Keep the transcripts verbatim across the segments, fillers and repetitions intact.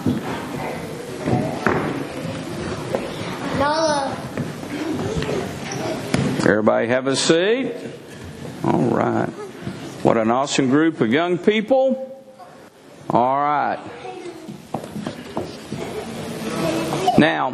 Nala. Everybody have a seat? All right. What an awesome group of young people. All right. Now,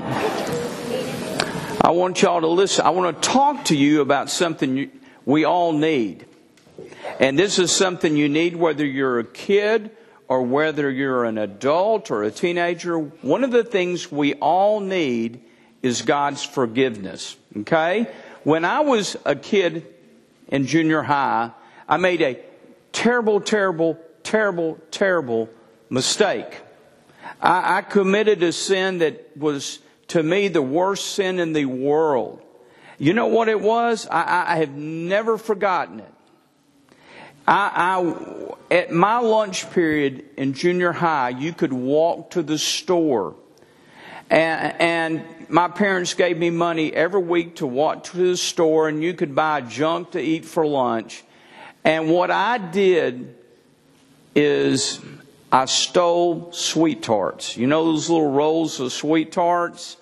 I want y'all to listen. I want to talk to you about something you, we all need. And this is something you need whether you're a kid or whether you're an adult or a teenager. One of the things we all need is God's forgiveness. Okay? When I was a kid in junior high, I made a terrible, terrible, terrible, terrible mistake. I, I committed a sin that was, to me, the worst sin in the world. You know what it was? I, I have never forgotten it. I, I, at my lunch period in junior high, you could walk to the store. And, and my parents gave me money every week to walk to the store, and you could buy junk to eat for lunch. And what I did is I stole Sweet Tarts. You know those little rolls of Sweet Tarts?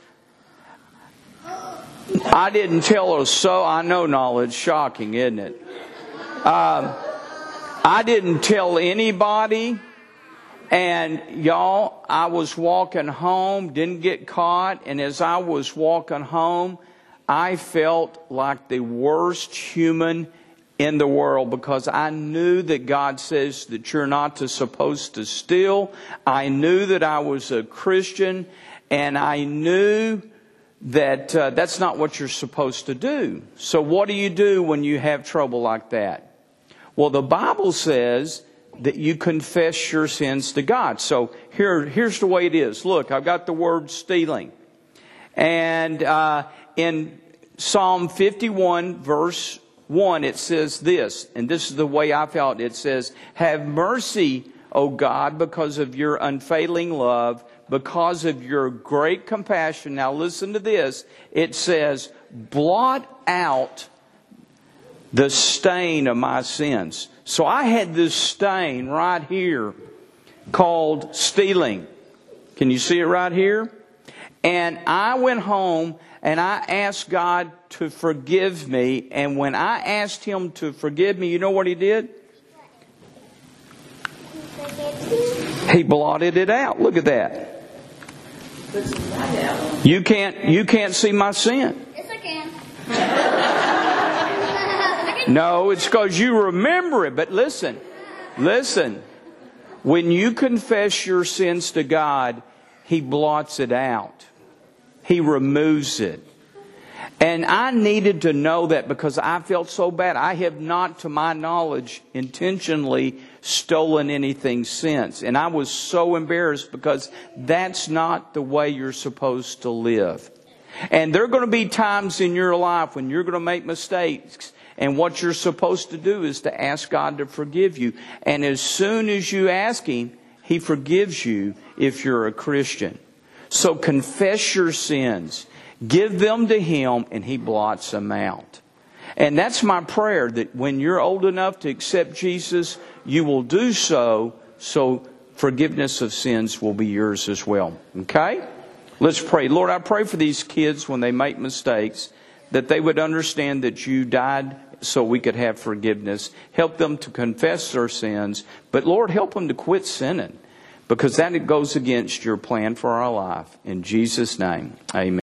I didn't tell her so. I know, Nala, it's shocking, isn't it? Um, I didn't tell anybody. And y'all, I was walking home, didn't get caught. And as I was walking home, I felt like the worst human in the world, because I knew that God says that you're not to, supposed to steal. I knew that I was a Christian, and I knew that uh, that's not what you're supposed to do. So what do you do when you have trouble like that? Well, the Bible says that you confess your sins to God. So here, here's the way it is. Look, I've got the word stealing. And uh, in Psalm fifty-one, verse one, it says this, and this is the way I felt. It says, "Have mercy, O God, because of your unfailing love, because of your great compassion." Now listen to this. It says, "Blot out the stain of my sins." So I had this stain right here called stealing. Can you see it right here? And I went home and I asked God to forgive me. And when I asked Him to forgive me, you know what He did? He blotted it out. Look at that. You can't, you can't see my sin. Yes, I can. No, it's because you remember it. But listen, listen. When you confess your sins to God, He blots it out. He removes it. And I needed to know that because I felt so bad. I have not, to my knowledge, intentionally stolen anything since. And I was so embarrassed because that's not the way you're supposed to live. And there are going to be times in your life when you're going to make mistakes. And what you're supposed to do is to ask God to forgive you. And as soon as you ask Him, He forgives you if you're a Christian. So confess your sins. Give them to Him and He blots them out. And that's my prayer, that when you're old enough to accept Jesus, you will do so, so forgiveness of sins will be yours as well. Okay? Let's pray. Lord, I pray for these kids when they make mistakes, that they would understand that you died so we could have forgiveness. Help them to confess their sins. But Lord, help them to quit sinning, because that goes against your plan for our life. In Jesus' name, amen.